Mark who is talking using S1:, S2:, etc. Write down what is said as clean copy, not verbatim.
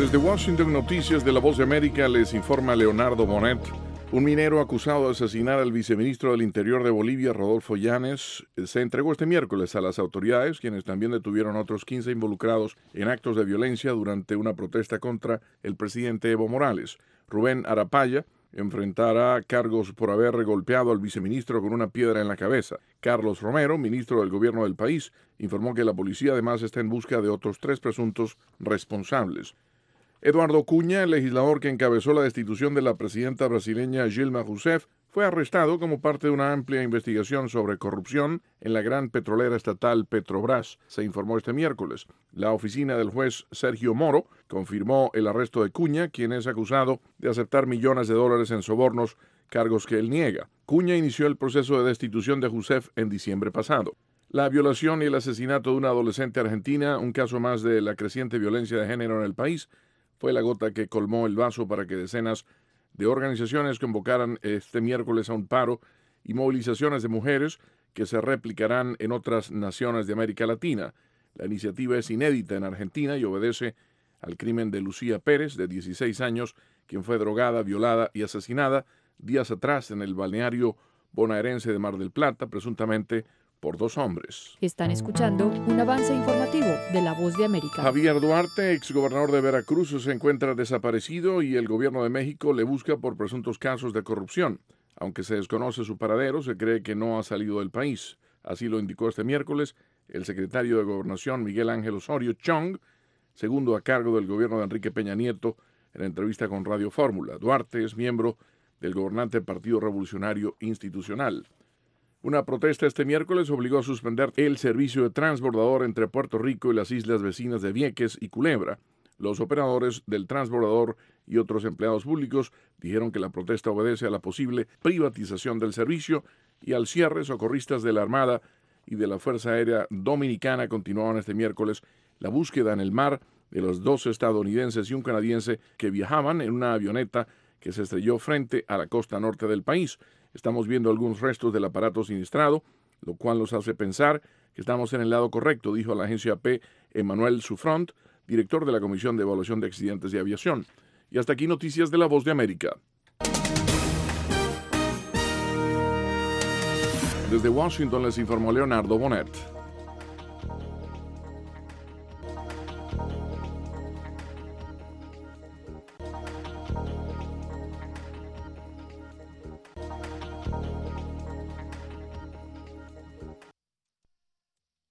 S1: Desde Washington, Noticias de La Voz de América, les informa Leonardo Bonet. Un minero acusado de asesinar al viceministro del Interior de Bolivia, Rodolfo Llanes, se entregó este miércoles a las autoridades, quienes también detuvieron a otros 15 involucrados en actos de violencia durante una protesta contra el presidente Evo Morales. Rubén Arapaya enfrentará cargos por haber golpeado al viceministro con una piedra en la cabeza. Carlos Romero, ministro del gobierno del país, informó que la policía además está en busca de otros 3 presuntos responsables. Eduardo Cunha, el legislador que encabezó la destitución de la presidenta brasileña Dilma Rousseff, fue arrestado como parte de una amplia investigación sobre corrupción en la gran petrolera estatal Petrobras, se informó este miércoles. La oficina del juez Sergio Moro confirmó el arresto de Cunha, quien es acusado de aceptar millones de dólares en sobornos, cargos que él niega. Cunha inició el proceso de destitución de Rousseff en diciembre pasado. La violación y el asesinato de una adolescente argentina, un caso más de la creciente violencia de género en el país, fue la gota que colmó el vaso para que decenas de organizaciones convocaran este miércoles a un paro y movilizaciones de mujeres que se replicarán en otras naciones de América Latina. La iniciativa es inédita en Argentina y obedece al crimen de Lucía Pérez, de 16 años, quien fue drogada, violada y asesinada días atrás en el balneario bonaerense de Mar del Plata, presuntamente por 2 hombres.
S2: Están escuchando un avance informativo de La Voz de América.
S1: Javier Duarte, exgobernador de Veracruz, se encuentra desaparecido y el gobierno de México le busca por presuntos casos de corrupción. Aunque se desconoce su paradero, se cree que no ha salido del país. Así lo indicó este miércoles el secretario de Gobernación Miguel Ángel Osorio Chong, segundo a cargo del gobierno de Enrique Peña Nieto, en entrevista con Radio Fórmula. Duarte es miembro del gobernante Partido Revolucionario Institucional. Una protesta este miércoles obligó a suspender el servicio de transbordador entre Puerto Rico y las islas vecinas de Vieques y Culebra. Los operadores del transbordador y otros empleados públicos dijeron que la protesta obedece a la posible privatización del servicio y al cierre. Socorristas de la Armada y de la Fuerza Aérea Dominicana continuaron este miércoles la búsqueda en el mar de los 2 estadounidenses y un canadiense que viajaban en una avioneta que se estrelló frente a la costa norte del país. Estamos viendo algunos restos del aparato siniestrado, lo cual nos hace pensar que estamos en el lado correcto, dijo a la agencia AP Emmanuel Souffront, director de la Comisión de Evaluación de Accidentes de Aviación. Y hasta aquí noticias de La Voz de América. Desde Washington les informó Leonardo Bonet.